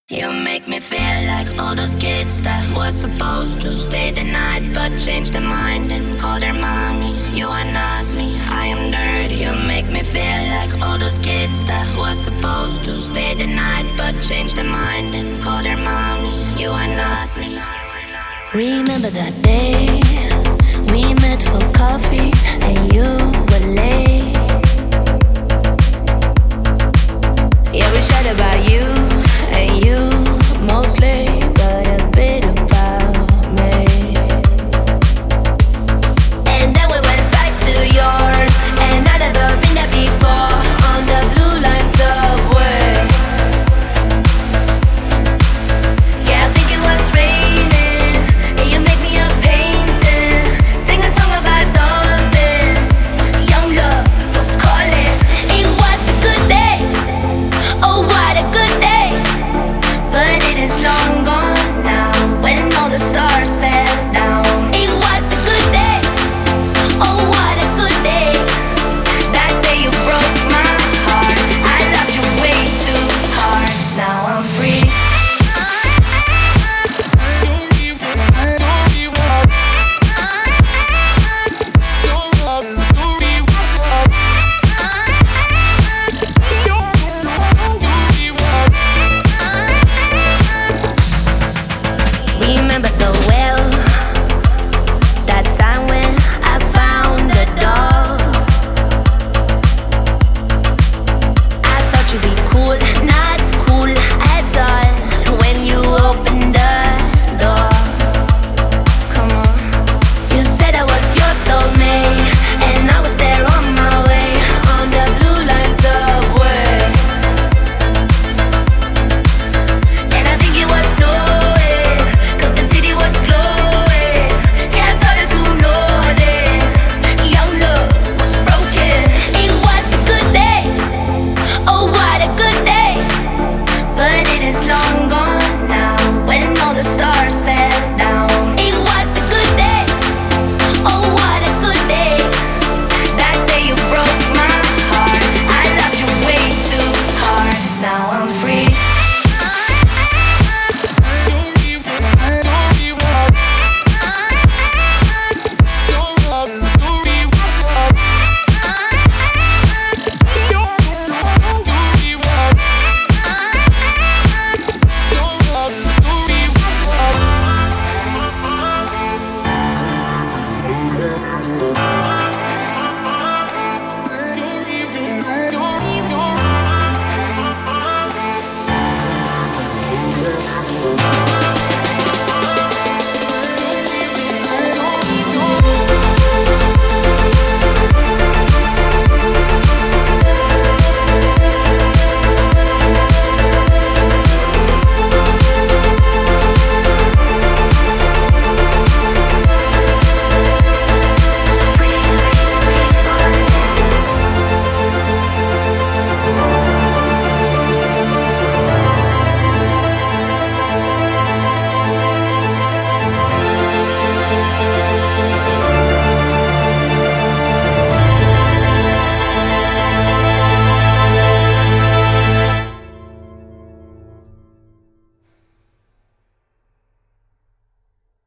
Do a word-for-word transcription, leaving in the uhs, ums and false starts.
You make me feel like all those kids that was supposed to stay the night but changed their mind and call their mommy. You are not me, I am dirty. You make me feel like all those kids that was supposed to stay the night but changed their mind and call their mommy. You are not me. Remember that day we met for coffee and you were late.